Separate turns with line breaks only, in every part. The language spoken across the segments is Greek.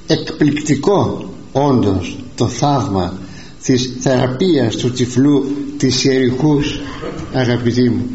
εκπληκτικό όντως το θαύμα της θεραπείας του τυφλού της Ιεριχούς, αγαπητοί μου.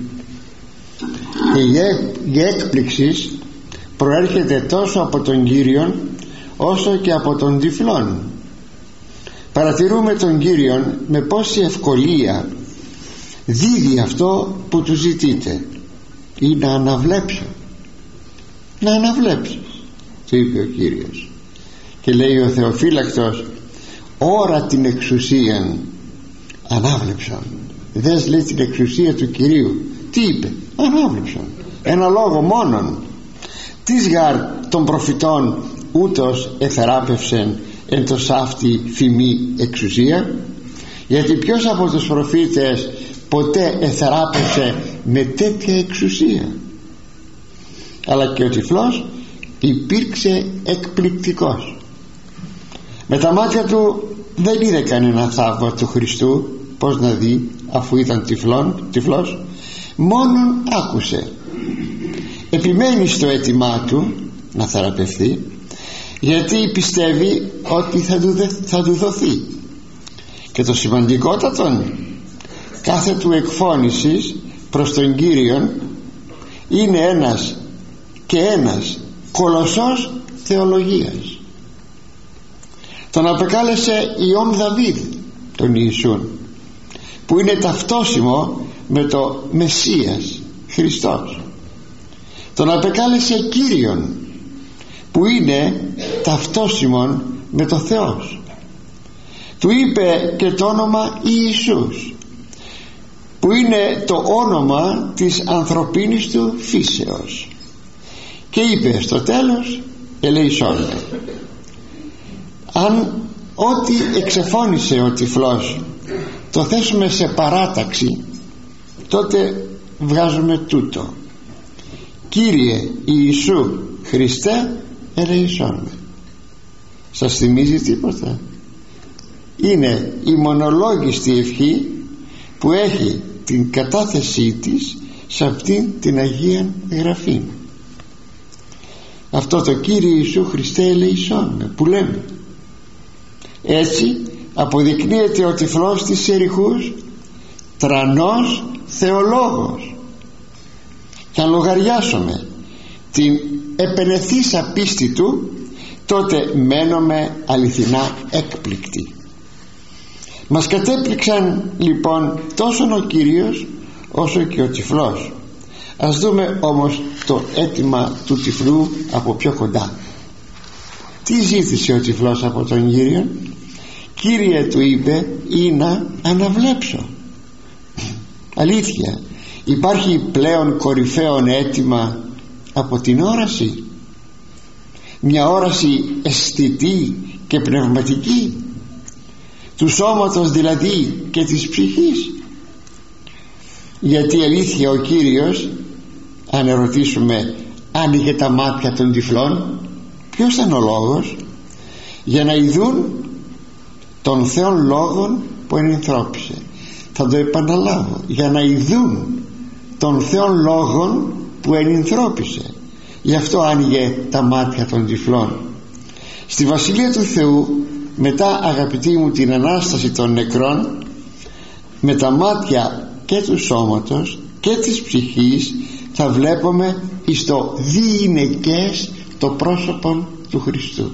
Η έκπληξη προέρχεται τόσο από τον Κύριον όσο και από τον τυφλόν. Παρατηρούμε τον Κύριον με πόση ευκολία δίδει αυτό που του ζητείτε, ή να αναβλέψω. Να αναβλέψεις, του είπε ο Κύριος. Και λέει ο Θεοφύλακτος, ώρα την εξουσίαν ανάβλεψαν. Δες, λέει, την εξουσία του Κυρίου. Τι είπε? Ανάβλεψαν. Ένα λόγο μόνον. Τις γαρ των προφητών ούτως εθεράπευσεν εν το σάφτη φημή εξουσία. Γιατί ποιος από τους προφήτες ποτέ εθεράπευσε με τέτοια εξουσία? Αλλά και ο τυφλός υπήρξε εκπληκτικός. Με τα μάτια του δεν είδε κανένα θαύμα του Χριστού. Πώς να δει, αφού ήταν τυφλός? Μόνον άκουσε. Επιμένει στο αίτημά του να θεραπευθεί, γιατί πιστεύει ότι θα του δοθεί. Και το σημαντικότατον, κάθε του εκφώνησης προς τον Κύριον είναι ένας κολοσσός θεολογίας. Τον απεκάλεσε Ιωμ Δαβίδ τον Ιησούν, που είναι ταυτόσιμο με το Μεσσίας Χριστός. Τον απεκάλεσε Κύριον, που είναι ταυτόσιμον με το Θεός. Του είπε και το όνομα Ιησούς, που είναι το όνομα της ανθρωπίνης του φύσεως. Και είπε στο τέλος, ελεησόν. Αν ό,τι εξεφώνησε ο τυφλός το θέσουμε σε παράταξη, τότε βγάζουμε τούτο: Κύριε Ιησού Χριστέ, ελεησόν. Σας θυμίζει τίποτα? Είναι η μονολόγιστη ευχή που έχει την κατάθεσή της σε αυτήν την Αγία Γραφή. Αυτό το Κύριε Ιησού Χριστέ, ελεησόν που λέμε. Έτσι αποδεικνύεται ο τυφλός της Ιεριχούς τρανός θεολόγος. Και αν λογαριάσουμε την επενεθήσα πίστη του, τότε μένουμε αληθινά έκπληκτοι. Μας κατέπληξαν λοιπόν τόσο ο Κύριος όσο και ο τυφλός. Ας δούμε όμως το αίτημα του τυφλού από πιο κοντά. Τι ζήτησε ο τυφλός από τον Κύριο? Κύριε, του είπε, ή να αναβλέψω. Αλήθεια, υπάρχει πλέον κορυφαίον αίτημα από την όραση? Μια όραση αισθητή και πνευματική, του σώματος δηλαδή και της ψυχής. Γιατί αλήθεια ο Κύριος, αν ερωτήσουμε, άνοιγε τα μάτια των τυφλών. Ποιος ήταν ο λόγος? Για να ειδούν των Θεών λόγων που ενυνθρώπισε. Θα το επαναλάβω, για να ειδούν των Θεών λόγων που ενυνθρώπισε. Γι' αυτό άνοιγε τα μάτια των τυφλών. Στη Βασιλεία του Θεού, μετά, αγαπητοί μου, την Ανάσταση των νεκρών, με τα μάτια και του σώματος και της ψυχής θα βλέπουμε εις το διηνεκές το πρόσωπο του Χριστού.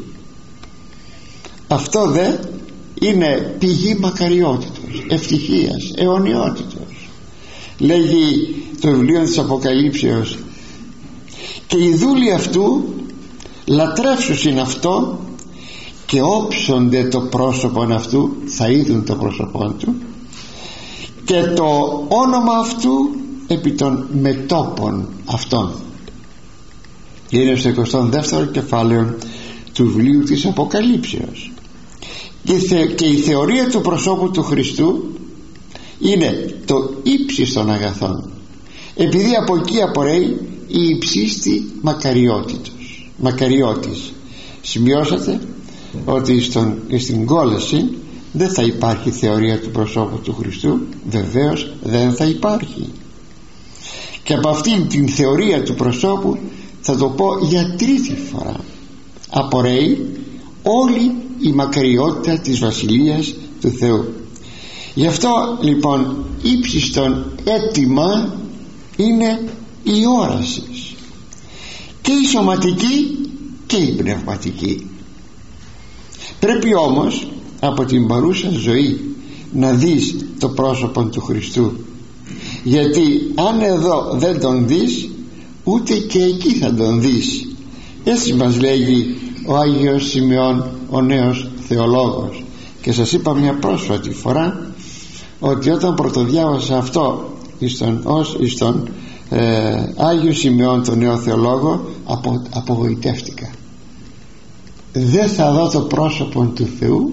Αυτό δε είναι πηγή μακαριότητος, ευτυχίας, αιωνιότητος. Λέγει το βιβλίο της Αποκαλύψεως: και οι δούλοι αυτού λατρεύσουσιν αυτό και όψονται το πρόσωπον αυτού, θα είδουν το πρόσωπον του, και το όνομα αυτού επί των μετώπων αυτών. Είναι στο 22ο κεφάλαιο του βιβλίου της Αποκαλύψεως. Και η θεωρία του προσώπου του Χριστού είναι το ύψις των αγαθών, επειδή από εκεί απορρέει η υψίστη μακαριότης. Σημειώσατε ότι στην κόλαση δεν θα υπάρχει θεωρία του προσώπου του Χριστού? Βεβαίως δεν θα υπάρχει. Και από αυτήν την θεωρία του προσώπου, θα το πω για τρίτη φορά, απορρέει όλη η μακαριότητα της Βασιλείας του Θεού. Γι' αυτό λοιπόν ύψιστον αίτημα είναι η όραση, και η σωματική και η πνευματική. Πρέπει όμως από την παρούσα ζωή να δεις το πρόσωπο του Χριστού, γιατί αν εδώ δεν τον δεις, ούτε και εκεί θα τον δεις. Έτσι μας λέγει ο Άγιος Σημεών, ο νέος θεολόγος. Και σας είπα μια πρόσφατη φορά ότι όταν πρωτοδιάβασα αυτό εις τον Άγιο Σημεών, τον νέο θεολόγο, απογοητεύτηκα. Δεν θα δω το πρόσωπο του Θεού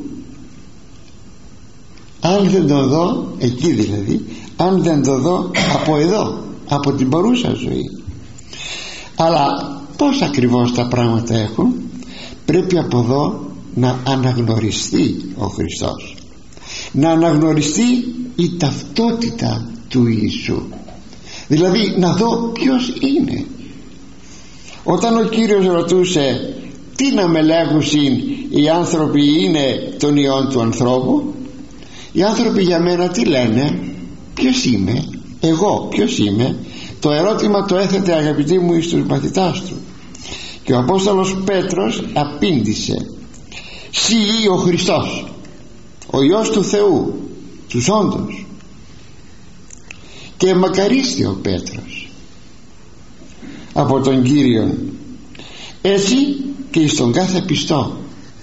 αν δεν το δω εκεί, δηλαδή αν δεν το δω από εδώ, από την παρούσα ζωή. Αλλά πώς ακριβώς τα πράγματα έχουν? Πρέπει από εδώ να αναγνωριστεί ο Χριστός, να αναγνωριστεί η ταυτότητα του Ιησού, δηλαδή να δω ποιος είναι. Όταν ο Κύριος ρωτούσε τι να με λέγουσιν οι άνθρωποι είναι τον Υιόν του ανθρώπου, οι άνθρωποι για μένα τι λένε? Ποιος είμαι εγώ, ποιος είμαι? Το ερώτημα το έθετε, αγαπητοί μου, εις τους μαθητάς του, και ο Απόστολος Πέτρος απήντησε: «Συ ο Χριστός, ο Υιός του Θεού, τους όντως». Και μακαρίστη ο Πέτρος από τον Κύριον. Έτσι και στον κάθε πιστό.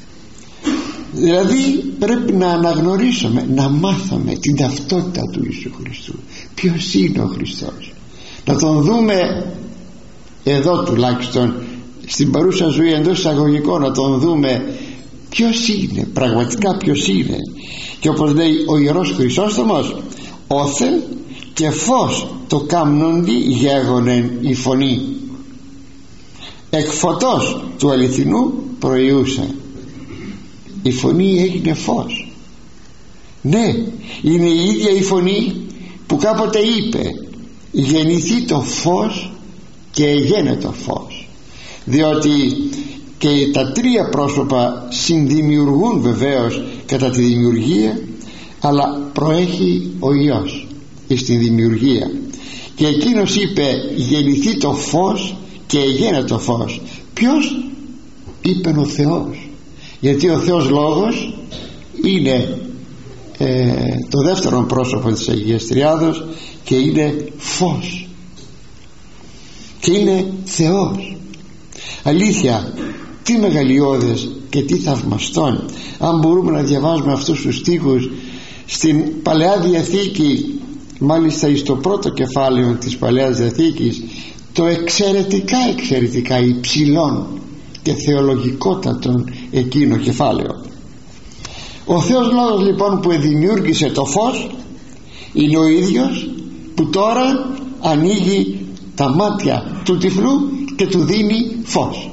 Δηλαδή πρέπει να αναγνωρίσουμε, να μάθουμε την ταυτότητα του Ιησού Χριστού. Ποιος είναι ο Χριστός? Να τον δούμε εδώ, τουλάχιστον στην παρούσα ζωή, εντός εισαγωγικών, να τον δούμε ποιος είναι, πραγματικά ποιος είναι. Και όπως λέει ο Ιερός Χρυσόστομος, όθεν και φως το κάμνοντι γέγονεν η φωνή, εκ φωτός του αληθινού προϊούσα. Η φωνή έγινε φως. Ναι, είναι η ίδια η φωνή που κάποτε είπε γεννηθεί το φως και εγένετο φως, διότι και τα τρία πρόσωπα συνδημιουργούν βεβαίως κατά τη δημιουργία, αλλά προέχει ο Υιός στην δημιουργία, και εκείνος είπε γεννηθεί το φως και εγένετο φως. Ποιος? Είπεν ο Θεός, γιατί ο Θεός Λόγος είναι το δεύτερο πρόσωπο της Αγίας Τριάδος και είναι φως και είναι Θεός. Αλήθεια, τι μεγαλειώδες και τι θαυμαστόν αν μπορούμε να διαβάζουμε αυτούς τους στίχους στην Παλαιά Διαθήκη, μάλιστα εις το πρώτο κεφάλαιο της Παλαιάς Διαθήκης, το εξαιρετικά υψηλόν και θεολογικότατον εκείνο κεφάλαιο. Ο Θεός Λόγος λοιπόν που δημιούργησε το φως είναι ο ίδιος που τώρα ανοίγει τα μάτια του τυφλού και του δίνει φως,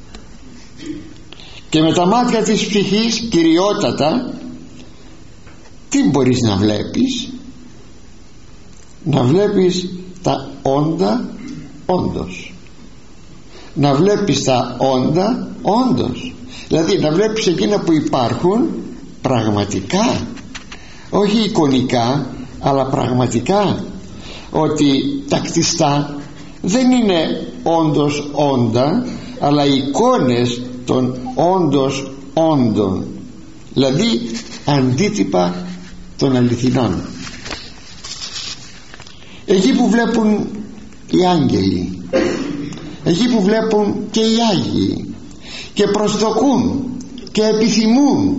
και με τα μάτια της ψυχής κυριότατα τι μπορείς να βλέπεις? Να βλέπεις τα όντα όντως, να βλέπεις τα όντα όντως, δηλαδή να βλέπεις εκείνα που υπάρχουν πραγματικά, όχι εικονικά αλλά πραγματικά, ότι τα κτιστά δεν είναι όντως όντα αλλά εικόνες των όντως όντων, δηλαδή αντίτυπα των αληθινών. Εκεί που βλέπουν οι άγγελοι, εκεί που βλέπουν και οι Άγιοι και προσδοκούν και επιθυμούν,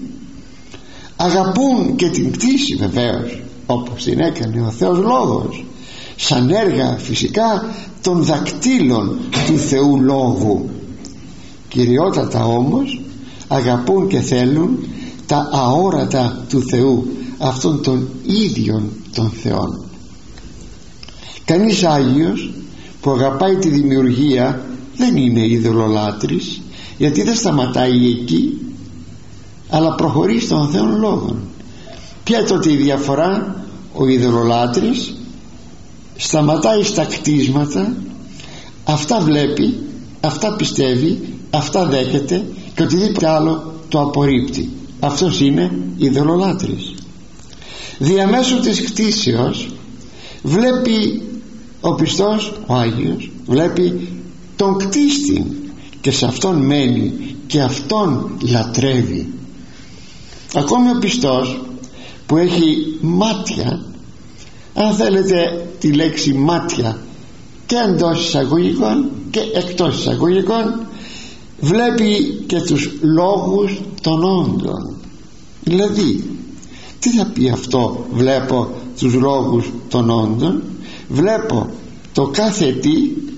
αγαπούν και την κτήση βεβαίως, όπως την έκανε ο Θεός Λόγος, σαν έργα φυσικά των δακτύλων του Θεού Λόγου. Κυριότατα όμως αγαπούν και θέλουν τα αόρατα του Θεού, αυτών των ίδιων των Θεών. Κανείς Άγιος που αγαπάει τη δημιουργία δεν είναι ειδωλολάτρης, γιατί δεν σταματάει εκεί αλλά προχωρεί στον Θεό Λόγο. Ποια τότε η διαφορά? Ο ειδωλολάτρης σταματάει στα κτίσματα, αυτά βλέπει, αυτά πιστεύει, αυτά δέχεται και οτιδήποτε άλλο το απορρίπτει. Αυτός είναι ειδωλολάτρης. Διαμέσου της κτήσεως βλέπει ο πιστός, ο Άγιος, βλέπει τον κτίστη και σε αυτόν μένει και αυτόν λατρεύει. Ακόμη ο πιστός που έχει μάτια, αν θέλετε τη λέξη μάτια και εντός εισαγωγικών και εκτός εισαγωγικών, βλέπει και τους λόγους των όντων. Δηλαδή τι θα πει αυτό, βλέπω τους λόγους των όντων? Βλέπω το κάθε τι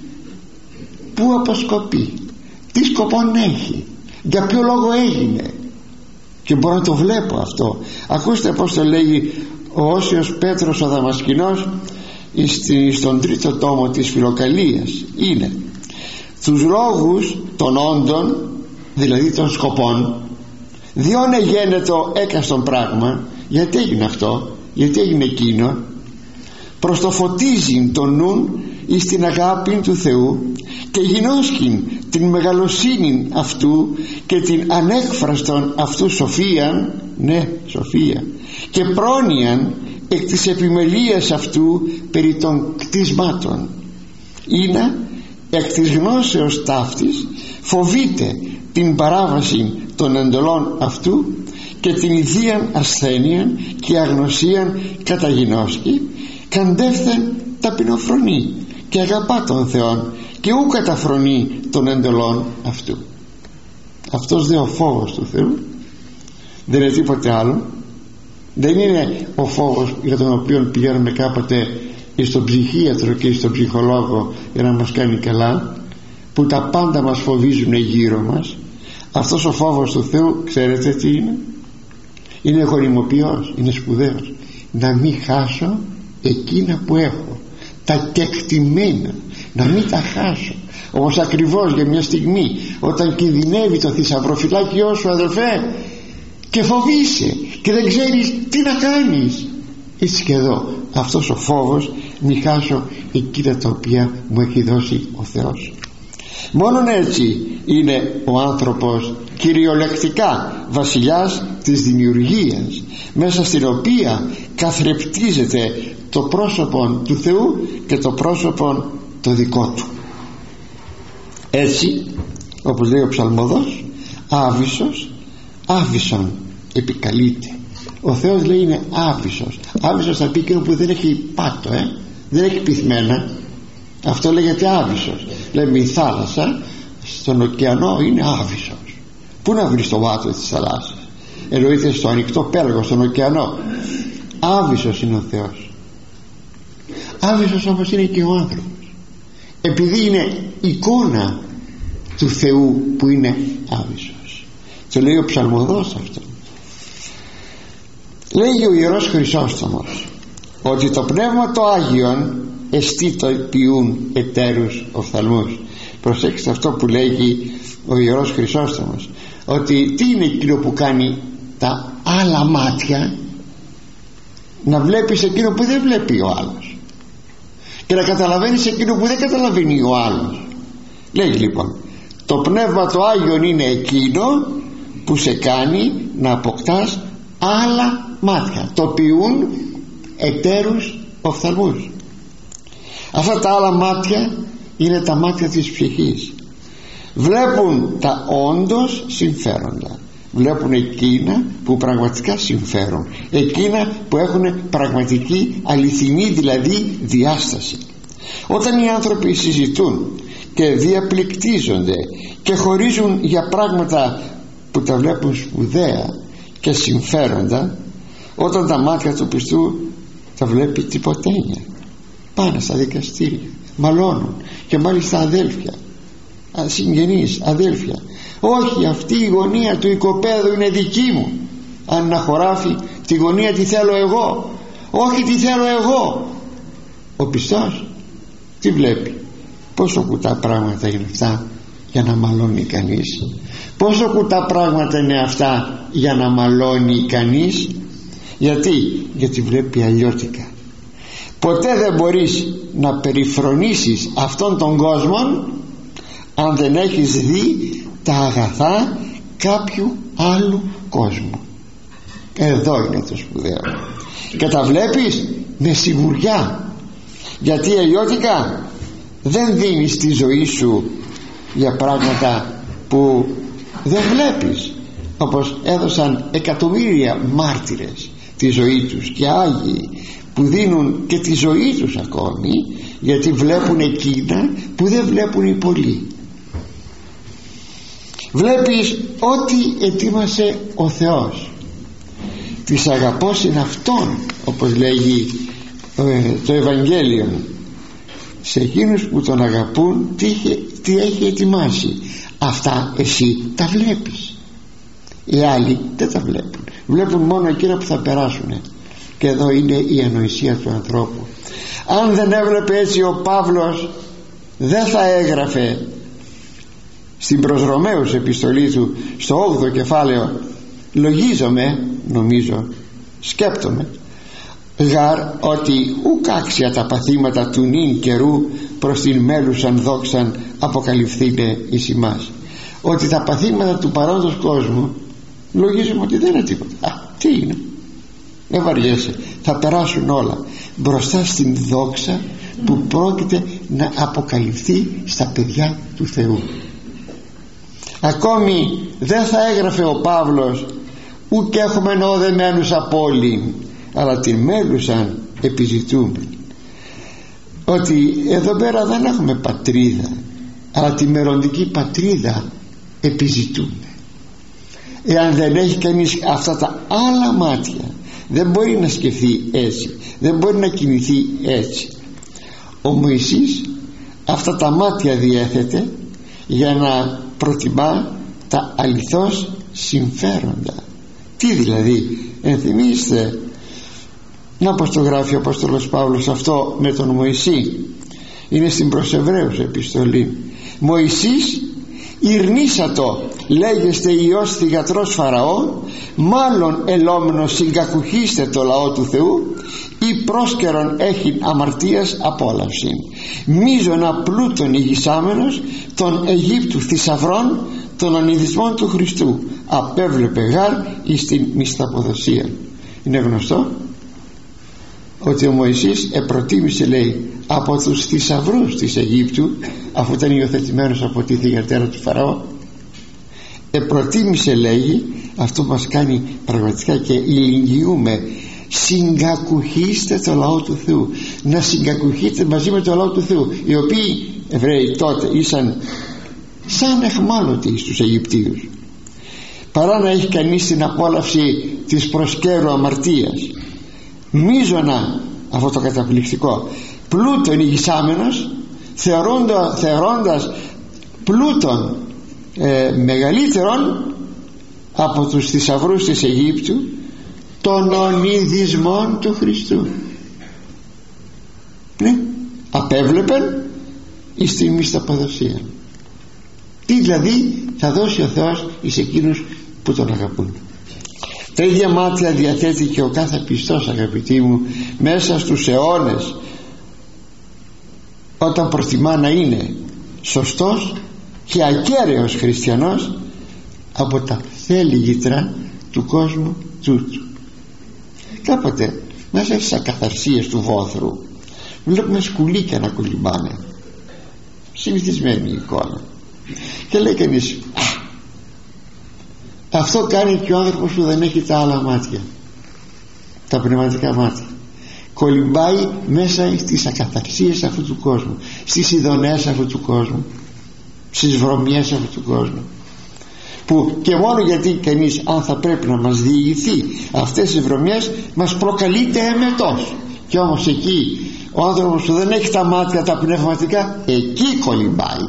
που αποσκοπεί, τι σκοπόν έχει, για ποιο λόγο έγινε, και μπορώ να το βλέπω αυτό. Ακούστε πως το λέγει ο Όσιος Πέτρος ο Δαμασκηνός στον 3ο τόμο της Φιλοκαλίας. Είναι τους λόγους των όντων, δηλαδή των σκοπών, διόν εγένετο έκαστον πράγμα. Γιατί έγινε αυτό, γιατί έγινε εκείνο? Προς το φωτίζειν τον νουν εις την αγάπη του Θεού και γινώσκην την μεγαλοσύνην αυτού και την ανέκφραστον αυτού σοφίαν, ναι, σοφία, και πρόνοιαν εκ της επιμελίας αυτού περί των κτισμάτων. Είναι εκ της γνώσεως ταύτης φοβείται την παράβαση των εντολών αυτού και την ιδίαν ασθένειαν και αγνωσίαν καταγινώσκει, καντεύθεν ταπεινοφρονεί και αγαπά τον Θεόν και ου καταφρονεί των εντολών αυτού. Αυτός δε ο φόβος του Θεού δεν είναι τίποτε άλλο. Δεν είναι ο φόβος για τον οποίο πηγαίνουμε κάποτε στον ψυχίατρο και στον ψυχολόγο για να μας κάνει καλά, που τα πάντα μας φοβίζουν γύρω μας. Αυτός ο φόβος του Θεού, ξέρετε τι είναι? Είναι γονιμοποιός, είναι σπουδαίος. Να μην χάσω εκείνα που έχω, τα κεκτημένα, να μην τα χάσω. Όμως ακριβώς για μια στιγμή, όταν κινδυνεύει το θησαυροφυλάκιό σου, αδελφέ, και φοβείσαι και δεν ξέρεις τι να κάνεις, έτσι και εδώ αυτός ο φόβος, μη χάσω εκείνα τα οποία μου έχει δώσει ο Θεός. Μόνον έτσι είναι ο άνθρωπος κυριολεκτικά βασιλιάς της δημιουργίας, μέσα στην οποία καθρεπτίζεται το πρόσωπο του Θεού και το πρόσωπο το δικό του. Έτσι, όπως λέει ο ψαλμοδός, άβυσσος άβυσσον επικαλείται. Ο Θεός λέει είναι άβυσσος. Άβυσσος θα πει εκείνο που δεν έχει πάτο, δεν έχει πυθμένα. Αυτό λέγεται άβυσσος. Λέμε η θάλασσα στον ωκεανό είναι άβυσσος. Πού να βρεις το βάτο της θαλάσσας? Εννοείται στο ανοιχτό πέλαγο, στον ωκεανό. Άβυσσος είναι ο Θεός. Άβυσσος όμως είναι και ο άνθρωπος, επειδή είναι εικόνα του Θεού που είναι άβυσσος. Το λέει ο ψαλμοδός αυτό. Λέγει ο Ιερός Χρυσόστομος ότι το Πνεύμα το Άγιον εστίτοποιούν εταίρους οφθαλμούς. Προσέξτε αυτό που λέγει ο Ιερός Χρυσόστομος, ότι τι είναι εκείνο που κάνει τα άλλα μάτια να βλέπεις εκείνο που δεν βλέπει ο άλλος και να καταλαβαίνεις εκείνο που δεν καταλαβαίνει ο άλλος. Λέγει λοιπόν, το Πνεύμα το Άγιον είναι εκείνο που σε κάνει να αποκτάς άλλα μάτια, τοπιούν εταίρους οφθαλμούς. Αυτά τα άλλα μάτια είναι τα μάτια της ψυχής. Βλέπουν τα όντως συμφέροντα, βλέπουν εκείνα που πραγματικά συμφέρουν, εκείνα που έχουν πραγματική αληθινή δηλαδή διάσταση. Όταν οι άνθρωποι συζητούν και διαπληκτίζονται και χωρίζουν για πράγματα που τα βλέπουν σπουδαία και συμφέροντα, όταν τα μάτια του πιστού τα βλέπει τυποτένια, πάνε στα δικαστήρια, μαλώνουν, και μάλιστα αδέλφια, συγγενείς, αδέλφια. Όχι, αυτή η γωνία του οικοπαίδου είναι δική μου. Αν να χωράφει, τη γωνία τη θέλω εγώ. Όχι, τη θέλω εγώ. Ο πιστός τι βλέπει? Πόσο κουτά πράγματα είναι αυτά για να μαλώνει κανείς? Πόσο κουτά πράγματα είναι αυτά για να μαλώνει κανείς? Γιατί βλέπει αλλιώτικα. Ποτέ δεν μπορείς να περιφρονήσεις αυτόν τον κόσμο αν δεν έχεις δει τα αγαθά κάποιου άλλου κόσμου. Εδώ είναι το σπουδαίο. Και τα βλέπεις με σιγουριά, γιατί αλλιώτικα δεν δίνεις τη ζωή σου για πράγματα που δεν βλέπεις, όπως έδωσαν εκατομμύρια μάρτυρες τη ζωή τους και Άγιοι που δίνουν και τη ζωή τους ακόμη, γιατί βλέπουν εκείνα που δεν βλέπουν οι πολλοί. Βλέπεις ό,τι ετοίμασε ο Θεός. Τις αγαπώ είναι αυτόν, όπως λέγει το Ευαγγέλιο, σε εκείνους που τον αγαπούν τι έχει ετοιμάσει. Αυτά εσύ τα βλέπεις, οι άλλοι δεν τα βλέπουν, βλέπουν μόνο εκείνα που θα περάσουν. Και εδώ είναι η ανοησία του ανθρώπου. Αν δεν έβλεπε έτσι ο Παύλος, δεν θα έγραφε στην προς Ρωμαίους επιστολή του στο 8ο κεφάλαιο, σκέπτομαι γαρ ότι ουκ άξια τα παθήματα του νυν καιρού προς την μέλουσαν δόξαν αποκαλυφθήνε εις ημάς. Ότι τα παθήματα του παρόντος κόσμου λογίζουμε ότι δεν είναι τίποτα. Τι είναι, δεν βαριέσαι, θα περάσουν όλα μπροστά στην δόξα που πρόκειται να αποκαλυφθεί στα παιδιά του Θεού. Ακόμη δεν θα έγραφε ο Παύλος ουκ έχουμε οδεμένους απόλυν, αλλά την μέλουσαν επιζητούμε. Ότι εδώ πέρα δεν έχουμε πατρίδα, αλλά τη μελλοντική πατρίδα επιζητούμε. Εάν δεν έχει κανείς αυτά τα άλλα μάτια, δεν μπορεί να σκεφτεί έτσι, δεν μπορεί να κινηθεί έτσι. Ο Μωυσής αυτά τα μάτια διέθετε για να προτιμά τα αληθώς συμφέροντα. Τι δηλαδή, ενθυμίστε να πως το γράφει ο Απόστολος Παύλος αυτό με τον Μωυσή, είναι στην προς Εβραίους επιστολή. Μωυσής ηρνήσατο λέγεστε Υιός θυγατρός Φαραώ, μάλλον ελόμενος συγκακουχίστε το λαό του Θεού, ή πρόσκαιρον έχει αμαρτίας απόλαυση, μίζωνα πλούτον ηγισάμενος των Αιγύπτου θησαυρών των ανιδισμών του Χριστού, απέβλεπε γάρ εις την μισθαποδοσία. Είναι γνωστό ότι ο Μωυσής επροτίμησε, λέει, από τους θησαυρούς της Αιγύπτου, αφού ήταν υιοθετημένος από τη θυγατέρα του Φαραώ, επροτίμησε, λέγει, αυτό μας κάνει πραγματικά και ηλικιούμε, συγκακουχίστε το λαό του Θεού, να συγκακουχείτε μαζί με το λαό του Θεού, οι οποίοι Εβραίοι τότε ήσαν σαν εχμάλωτοι στους Αιγυπτίους, παρά να έχει κανείς την απόλαυση της προσκέρου αμαρτίας. Μίζωνα, αυτό το καταπληκτικό, πλούτον ηγισάμενος, θεωρώντας πλούτον μεγαλύτερον από τους θησαυρούς της Αιγύπτου, των ονειδισμών του Χριστού. Ναι, απέβλεπεν εις την μισθαποδοσία. Τι δηλαδή θα δώσει ο Θεός εις εκείνους που τον αγαπούν. Τα ίδια μάτια διαθέτει και ο κάθε πιστός, αγαπητοί μου, μέσα στους αιώνες, όταν προτιμά να είναι σωστός και ακέραιος χριστιανός από τα θέλγητρα του κόσμου τούτου. Κάποτε μέσα στις ακαθαρσίες του βόθρου βλέπουμε σκουλίκια να κολυμπάνε, συνηθισμένη εικόνα, και λέει κανείς, αυτό κάνει και ο άνθρωπος που δεν έχει τα άλλα μάτια, τα πνευματικά μάτια. Κολυμπάει μέσα στις ακαθαρσίες αυτού του κόσμου, στις ειδονές αυτού του κόσμου, στις βρωμιές αυτού του κόσμου, που και μόνο γιατί κανείς, αν θα πρέπει να μας διηγηθεί αυτές οι βρωμιές, μας προκαλείται εμετός. Και όμως εκεί ο άνθρωπος που δεν έχει τα μάτια τα πνευματικά, εκεί κολυμπάει.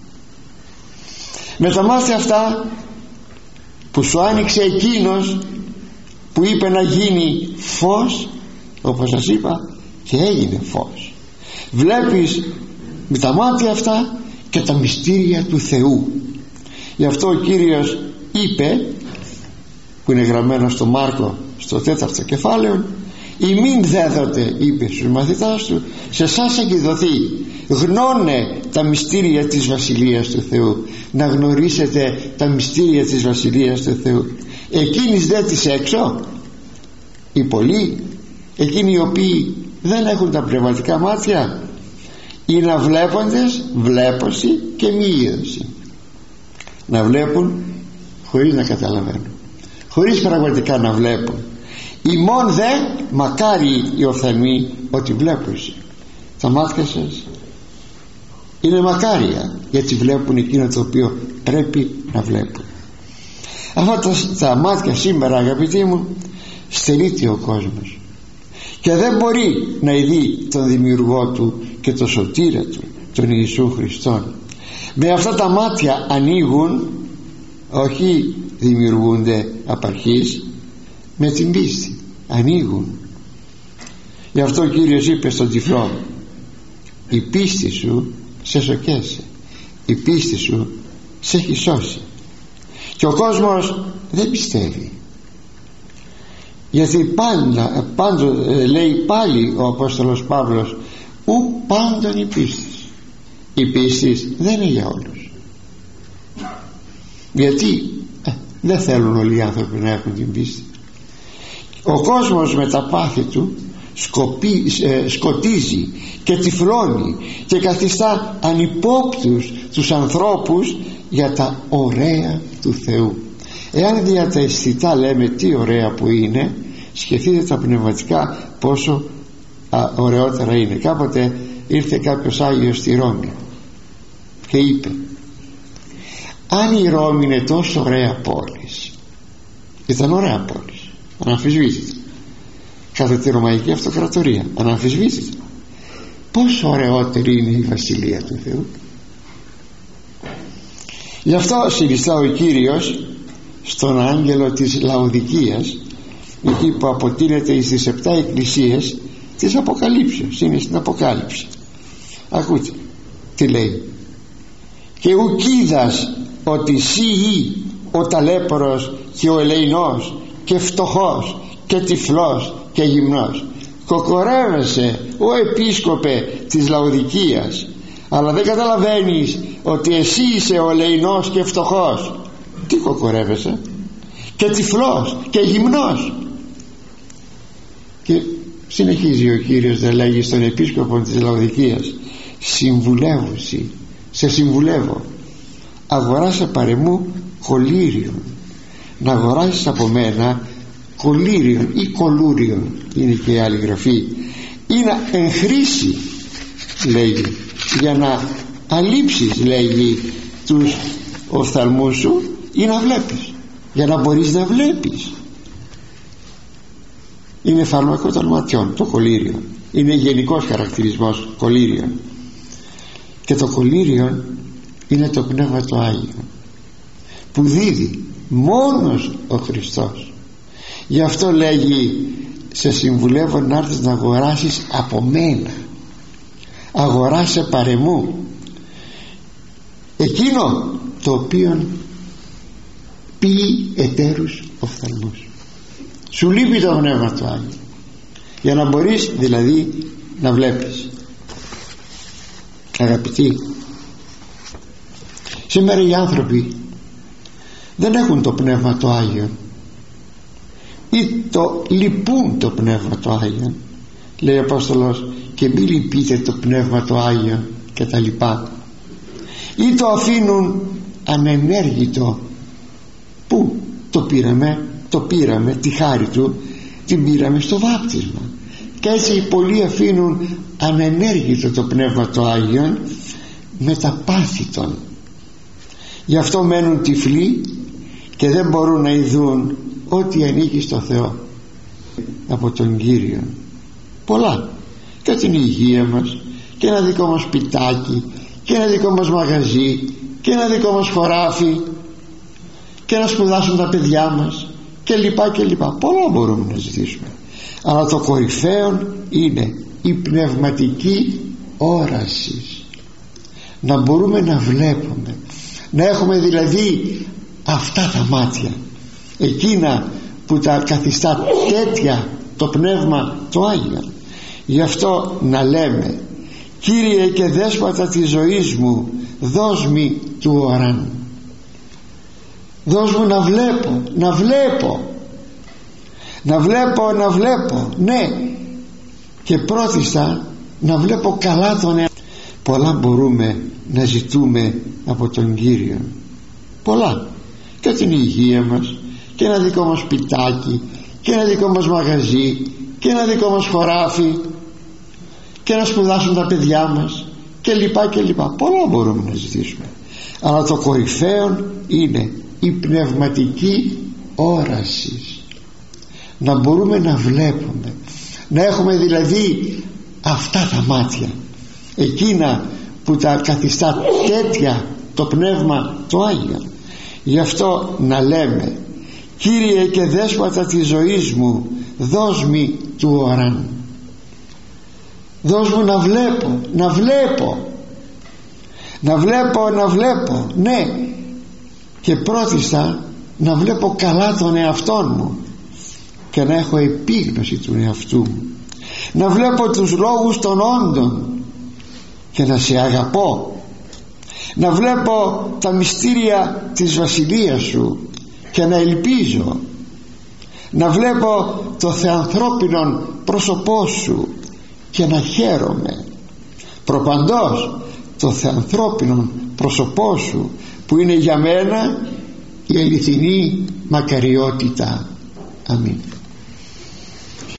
Με τα μάτια αυτά που σου άνοιξε εκείνος που είπε να γίνει φως, όπως σας είπα, και έγινε φως. Βλέπεις με τα μάτια αυτά και τα μυστήρια του Θεού. Γι' αυτό ο Κύριος είπε, που είναι γραμμένο στο Μάρκο στο 4ο κεφάλαιο, ημίν δέδοτε, είπε στους μαθητάς του, σε εσάς έχει δοθεί γνώνε τα μυστήρια της Βασιλείας του Θεού, να γνωρίσετε τα μυστήρια της Βασιλείας του Θεού. Εκείνης δε της έξω, οι πολλοί, εκείνοι οι οποίοι δεν έχουν τα πνευματικά μάτια, ή να βλέποντες βλέπωση και μη είδωση. Να βλέπουν χωρίς να καταλαβαίνουν, χωρίς πραγματικά να βλέπουν. Ημών δε μακάρι οι οφθαλμοί ότι βλέπουν. Τα μάτια σας είναι μακάρια, γιατί βλέπουν εκείνο το οποίο πρέπει να βλέπουν. Αυτά τα μάτια σήμερα, αγαπητοί μου, στερείται ο κόσμος και δεν μπορεί να ειδεί τον δημιουργό του και τον σωτήρα του, τον Ιησού Χριστόν. Με αυτά τα μάτια ανοίγουν, όχι δημιουργούνται απ' αρχής, με την πίστη ανοίγουν. Γι' αυτό ο Κύριος είπε στον τυφλό: η πίστη σου σε σοκέσε, η πίστη σου σε έχει σώσει. Και ο κόσμος δεν πιστεύει, γιατί πάντα λέει πάλι ο Απόστολος Παύλος, ου πάντων η πίστη. Η πίστη δεν είναι για όλους, γιατί δεν θέλουν όλοι οι άνθρωποι να έχουν την πίστη. Ο κόσμος με τα πάθη του σκοτίζει και τυφλώνει και καθιστά ανυπόπτους τους ανθρώπους για τα ωραία του Θεού. Εάν δια τα αισθητά λέμε τι ωραία που είναι, σκεφτείτε τα πνευματικά πόσο ωραιότερα είναι. Κάποτε ήρθε κάποιος Άγιος στη Ρώμη και είπε: αν η Ρώμη είναι τόσο ωραία πόλη, ήταν ωραία πόλη, αναμφισβήτητα, κατά τη Ρωμαϊκή Αυτοκρατορία, αναμφισβήτητα, πόσο ωραιότερη είναι η Βασιλεία του Θεού. Γι' αυτό συνιστά ο Κύριος στον άγγελο της Λαοδικίας, εκεί που αποτείνεται στις 7 εκκλησίες της Αποκαλύψεως, είναι στην Αποκάλυψη. Ακούτε τι λέει: και ουκίδας ότι σύ ο ταλέπορος και ο ελεηνός και φτωχός και τυφλός και γυμνός. Κοκορεύεσαι ο επίσκοπε της Λαοδικίας, αλλά δεν καταλαβαίνεις ότι εσύ είσαι ο ελεηνός και φτωχός. Τι κοκορεύεσαι? Και τυφλός και γυμνός. Και συνεχίζει ο Κύριος να λέγει στον επίσκοπο της Λαοδικίας: συμβουλεύουσι, σε συμβουλεύω, αγοράσε παρεμού κολύριον, να αγοράσεις από μένα κολύριον ή κολούριον, είναι και η άλλη γραφή, ή να εν χρήση, λέγει, για να αλείψεις, λέγει, τους οφθαλμούς σου, ή να βλέπεις, για να μπορείς να βλέπεις. Είναι φάρμακο των ματιών το κολύριο, είναι γενικός χαρακτηρισμός κολύριον. Και το κολύριον είναι το Πνεύμα το Άγιο που δίδει μόνος ο Χριστός. Γι' αυτό λέγει: σε συμβουλεύω να έρθεις να αγοράσεις από μένα, αγοράσε παρεμού εκείνο το οποίο ποιεί εταίρους οφθαλμούς. Σου λείπει το Πνεύμα το Άγιο για να μπορείς δηλαδή να βλέπεις. Αγαπητοί, σήμερα οι άνθρωποι δεν έχουν το Πνεύμα το Άγιο ή το λυπούν το Πνεύμα το Άγιο. Λέει ο Απόστολος: και μη λυπείτε το Πνεύμα το Άγιο και τα λοιπά, ή το αφήνουν ανενέργητο. Πού το πήραμε τη χάρη του, την πήραμε στο βάπτισμα. Και έτσι πολλοί αφήνουν ανενέργητο το Πνεύμα το Άγιο με τα πάθη των. Γι' αυτό μένουν τυφλοί και δεν μπορούν να ειδούν ό,τι ανήκει στο Θεό από τον Κύριο. Πολλά, και την υγεία μας, και ένα δικό μας σπιτάκι, και ένα δικό μας μαγαζί, και ένα δικό μας χωράφι, και να σπουδάσουν τα παιδιά μας, και λοιπά και λοιπά. Πολλά μπορούμε να ζητήσουμε, αλλά το κορυφαίο είναι η πνευματική όραση, να μπορούμε να βλέπουμε, να έχουμε δηλαδή αυτά τα μάτια, εκείνα που τα καθιστά τέτοια το Πνεύμα το Άγιο. Γι' αυτό να λέμε Κύριε και δέσποτα της ζωής μου, δώσ' μη του οράν. Δώσ' μου να βλέπω, ναι, και πρώτιστα να βλέπω καλά τον εαυτό. Πολλά μπορούμε να ζητούμε από τον Κύριο, πολλά, και την υγεία μας, και ένα δικό μας σπιτάκι, και ένα δικό μας μαγαζί, και ένα δικό μας χωράφι, και να σπουδάσουν τα παιδιά μας, και λοιπά και λοιπά. Πολλά μπορούμε να ζητήσουμε, αλλά το κορυφαίο είναι η πνευματική όραση, να μπορούμε να βλέπουμε, να έχουμε δηλαδή αυτά τα μάτια, εκείνα που τα καθιστά τέτοια το Πνεύμα το Άγιο. Γι' αυτό να λέμε, Κύριε και δέσποτα της ζωής μου, δώσ' μη του οράν. Δώσ' μου να βλέπω, ναι, και πρώτιστα να βλέπω καλά τον εαυτόν μου και να έχω επίγνωση του εαυτού μου, να βλέπω τους λόγους των όντων και να σε αγαπώ, να βλέπω τα μυστήρια της βασιλείας σου και να ελπίζω, να βλέπω το θεανθρώπινο πρόσωπό σου και να χαίρομαι, προπαντός το θεανθρώπινο πρόσωπό σου που είναι για μένα η αληθινή μακαριότητα. Αμήν.